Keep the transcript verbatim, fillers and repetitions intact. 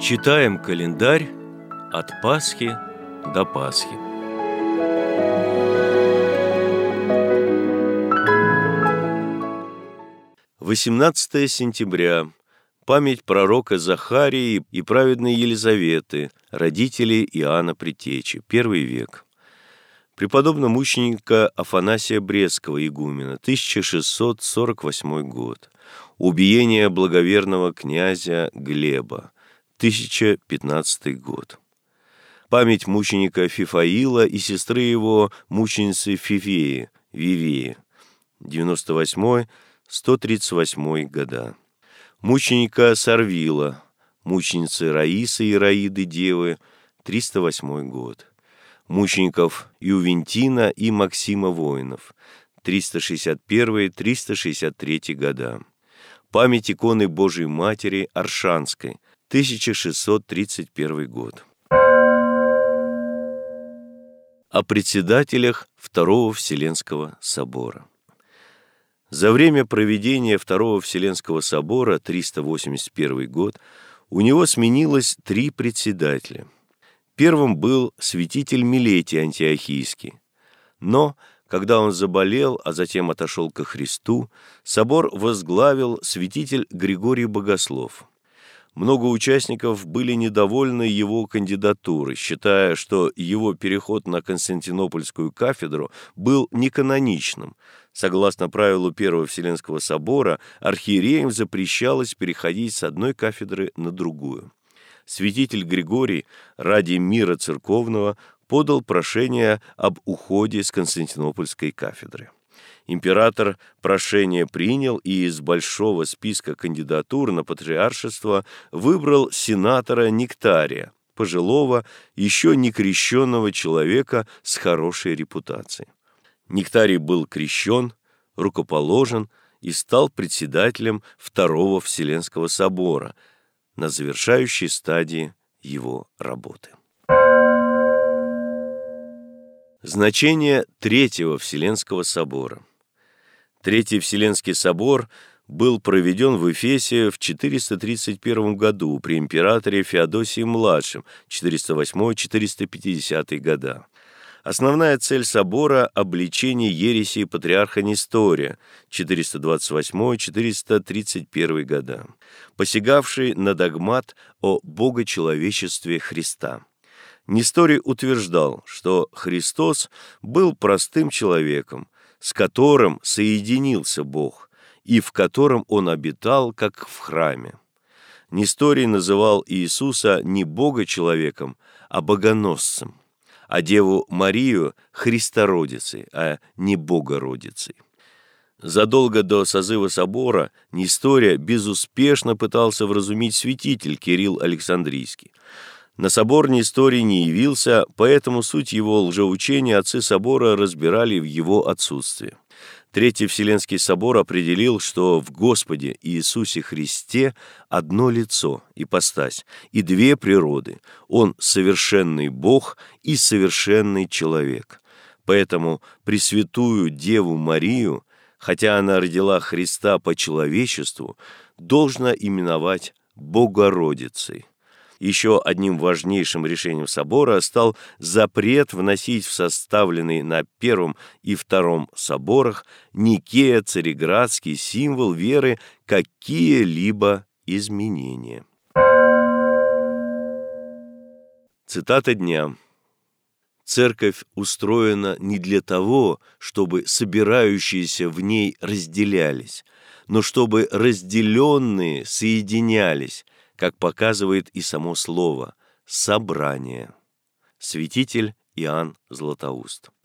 Читаем календарь от Пасхи до Пасхи. восемнадцатое сентября. Память пророка Захарии и праведной Елизаветы, родителей Иоанна Предтечи, первый век. Преподобно-мученика Афанасия Брестского, игумена, тысяча шестьсот сорок восьмой год. Убиение благоверного князя Глеба, тысяча пятнадцатый год. Память мученика Фифаила и сестры его, мученицы Фивеи, Вивеи, девяносто восьмой — сто тридцать восьмой года. Мученика Сарвила, мученицы Раисы и Раиды Девы, триста восьмой год. Мучеников Ювентина и Максима Воинов, триста шестьдесят первый — триста шестьдесят третий года. Память иконы Божией Матери Оршанской, тысяча шестьсот тридцать первый год. О председателях Второго Вселенского собора. За время проведения Второго Вселенского собора, триста восемьдесят первый год, у него сменилось три председателя. Первым был святитель Милетий Антиохийский. Но, когда он заболел, а затем отошел ко Христу, собор возглавил святитель Григорий Богослов. Много участников были недовольны его кандидатурой, считая, что его переход на Константинопольскую кафедру был неканоничным. Согласно правилу Первого Вселенского собора, архиереям запрещалось переходить с одной кафедры на другую. Святитель Григорий ради мира церковного подал прошение об уходе с Константинопольской кафедры. Император прошение принял и из большого списка кандидатур на патриаршество выбрал сенатора Нектария, пожилого, еще не крещенного человека с хорошей репутацией. Нектарий был крещен, рукоположен и стал председателем Второго Вселенского собора на завершающей стадии его работы. Значение Третьего Вселенского собора. Третий Вселенский собор был проведен в Эфесе в четыреста тридцать первом году при императоре Феодосии-младшем, четыреста восьмой — четыреста пятидесятый года. Основная цель собора – обличение ереси патриарха Нестория, четыреста двадцать восьмой — четыреста тридцать первый года, посягавший на догмат о богочеловечестве Христа. Несторий утверждал, что Христос был простым человеком, с которым соединился Бог, и в котором Он обитал, как в храме. Несторий называл Иисуса не богочеловеком, а богоносцем, а Деву Марию – Христородицей, а не Богородицей. Задолго до созыва собора Нестория безуспешно пытался вразумить святитель Кирилл Александрийский. На собор Несторий не явился, поэтому суть его лжеучения отцы собора разбирали в его отсутствии. Третий Вселенский собор определил, что в Господе Иисусе Христе одно лицо, ипостась, и две природы. Он совершенный Бог и совершенный человек. Поэтому Пресвятую Деву Марию, хотя она родила Христа по человечеству, должно именовать Богородицей. Еще одним важнейшим решением собора стал запрет вносить в составленный на Первом и Втором соборах Никея-Цареградский символ веры какие-либо изменения. Цитата дня. Церковь устроена не для того, чтобы собирающиеся в ней разделялись, но чтобы разделенные соединялись, как показывает и само слово «собрание». Святитель Иоанн Златоуст.